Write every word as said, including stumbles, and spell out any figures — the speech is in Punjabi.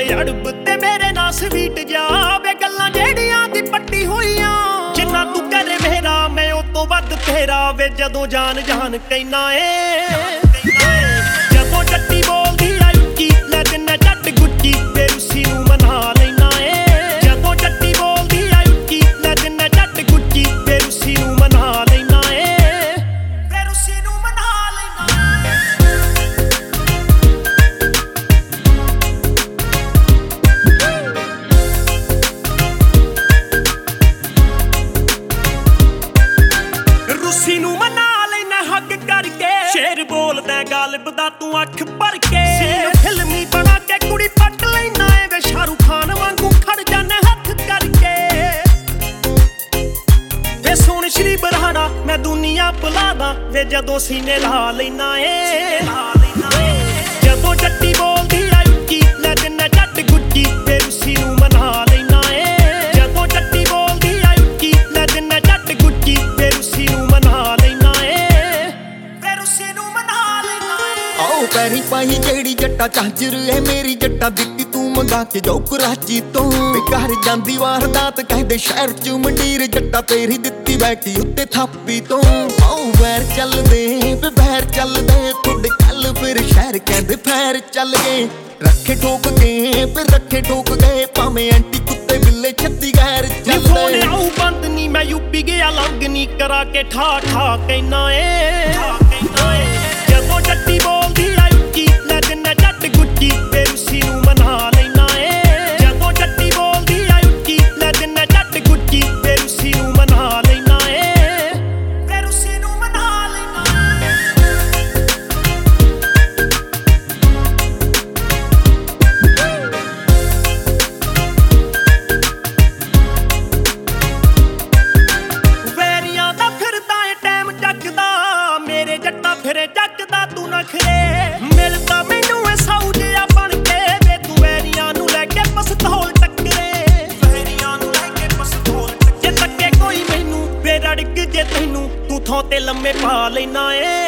ਅੜਬ ਤੇ ਮੇਰੇ ਨਾਲ ਸਵੀਟ ਜਾ ਵੇ ਗੱਲਾਂ ਜਿਹੜੀਆਂ ਦੀ ਪੱਟੀ ਹੋਈਆਂ ਜਿੰਨਾ ਤੂੰ ਕਰੇ ਮੇਰਾ ਮੈਂ ਉਹ ਤੋਂ ਵੱਧ ਤੇਰਾ ਵੇ ਜਦੋਂ ਜਾਨ ਜਾਨ ਕਹਿਣਾ ਏ ਜਦੋਂ ਜੱਟੀ ਬੋਲਦੀ ਆ ਉੱਚੀ ਲੈ ਦਿੰਨਾ ਜੱਟ ਗੁੱਚੀ ਵੇ ਰੁੱਸੀ ਨੂੰ ਮਨਾ ਲੈਣਾ ਏ ਜਦੋਂ ਜੱਟੀ ਬੋਲਦੀ ਆ ਉੱਚੀ ਲੈ ਦਿੰਨਾ ਜੱਟ ਗੁੱਚੀ ਵੇ ਰੁੱਸੀ ਨੂੰ ਮਨਾ ਲੈਣਾ ਏ ਵੇ ਰੁੱਸੀ ਨੂੰ ਮਨਾ ਲੈਣਾ ਰੁੱਸੀ ਨੂੰ ਮਨਾ ਲੈਣਾ ਹੱਕ ਕਰਕੇ ਸ਼ੇਰ ਬੋਲਦਾ ਗਾਲਿਬ ਦਾ ਤੂੰ ਅੱਖ ਭਰ ਕੇ ਫਿਲਮੀ ਬਣਾ ਕੇ ਕੁੜੀ ਪੱਟ ਲੈਣਾ ਏ ਵੇ ਸ਼ਾਹਰੁਖ ਖਾਨ ਵਾਂਗੂ ਖੜ ਜਾਣਾ ਹੱਥ ਕਰਕੇ ਵੇ ਸੋਹਣ ਸ਼੍ਰੀ ਬਰਹਾਨਾ ਮੈਂ ਦੁਨੀਆ ਭੁਲਾਦਾ ਵੇ ਜਦੋਂ ਸੀਨੇ ਲਾ ਲੈਣਾ ਏ ਜਦੋਂ ਜੱਟੀ ਬੋਲਦੀ ਆ ਉੱਚੀ ਲੈ ਦਿੰਨਾ ਜੱਟ ਗੁੱਚੀ ਵੇ ਰੁੱਸੀ ਨੂੰ ਮਨਾ ਲੈਣਾ ਏ ਜਦੋਂ ਜੱਟੀ ਬੋਲਦੀ ਆ ਉੱਚੀ ਲੈ ਦਿੰਨਾ ਜੱਟ ਗੁੱਚੀ ਵੇ ਰੁੱਸੀ ਨੂੰ ਮਨਾ ਲੈਣਾ ਏ ਵੇ ਰੁੱਸੀ ਨੂੰ ਮਨਾ ਲੈਣਾ ਏ ਆਓ ਪੈਰੀ ਪਾਈ ਜਿਹੜੀ ਜੱਟਾ ਚਾਂਜਰ ਐ ਮੇਰੀ ਜੱਟਾ ਦਿੱਤੀ ਤੂੰ ਮੰਗਾ ਕੇ ਜਾਓ ਕਰਾਚੀ ਤੋਂ ਵੇ ਘਰ ਜਾਂਦੀ ਵਾਰਦਾਤ ਕਹਿੰਦੇ ਸ਼ਹਿਰ ਚ ਮੰਡੀਰ ਜੱਟਾ ਤੇਰੀ ਦਿੱਤੀ ਬੈਠੀ ਉੱਤੇ ਥਾਪੀ ਤੋਂ ਆਓ ਵੈਰ ਚੱਲਦੇ ਵੇ ਵੈਰ ਚੱਲਦੇ ਤੁਹਾਡੇ ਕੱਲ ਫਿਰ ਸ਼ਹਿਰ ਕਹਿੰਦੇ ਫੈਰ ਚੱਲ ਗਏ ਰੱਖੇ ਠੋਕ ਕੇ ਫਿਰ ਰੱਖੇ ਠੋਕ ਗਏ ਭਾਵੇਂ ਐਂਟੀ ਕੁੱਤੇ ਬਿੱਲੇ ਛੱਤੀ ਗੈਰ ਫੋਨ ਚੱਲਦੇ ਆਉ ਬੰਦ ਨੀ ਮੈਂ ਯੂਪੀ ਗਿਆ ਲੰਗ ਨੀ ਕਰਾ ਕੇ ਠਾ ਠਾ ਕਹਿਣਾ ਏ ਜਦੋਂ ਜੱਟੀ ਬੋਲਦੀ ਆ ਉੱਚੀ ਲੈ ਦਿੰਨਾ ਜੱਟ ਗੁੱਚੀ ਵੇ ਰੁੱਸੀ ਨੂੰ ਮਨਾ ਲੈਣਾ ਏ ਜਦੋਂ ਜੱਟੀ ਬੋਲਦੀ ਆ ਉੱਚੀ ਲੈ ਦਿੰਨਾ ਜੱਟ ਗੁੱਚੀ ਵੇ ਰੁੱਸੀ ਨੂੰ ਮਨਾ ਲੈਣਾ ਏ ਵੇ ਰੁੱਸੀ ਨੂੰ ਮਨਾ ਲੈਣਾ ਵੈਰੀਆਂ ਦਾ ਫਿਰਦਾ ਏ ਟਾਈਮ ਚੱਕਦਾ ਮੇਰੇ ਜੱਟਾ ਫਿਰੇ ਚੱਕਦਾ ਤੂੰ ਨਖਰੇ ਮਿਲਦਾ ਮੈਨੂੰ ਐ ਸਾਊ ਜਿਹਾ ਬਣ ਕੇ ਵੇ ਤੂੰ ਵੈਰੀਆਂ ਨੂੰ ਲੈ ਕੇ ਪਸਤੌਲ ਟੱਕਰੇ ਵੈਰੀਆਂ ਨੂੰ ਲੈ ਕੇ ਪਸਤੌਲ ਜੇ ਤੱਕੇ ਕੋਈ ਮੈਨੂੰ ਵੇ ਰੜਕ ਜੇ ਤੈਨੂੰ ਤੂੰ ਥਾਂ ਤੇ ਲੰਮੇ ਪਾ ਲੈਣਾ ਏ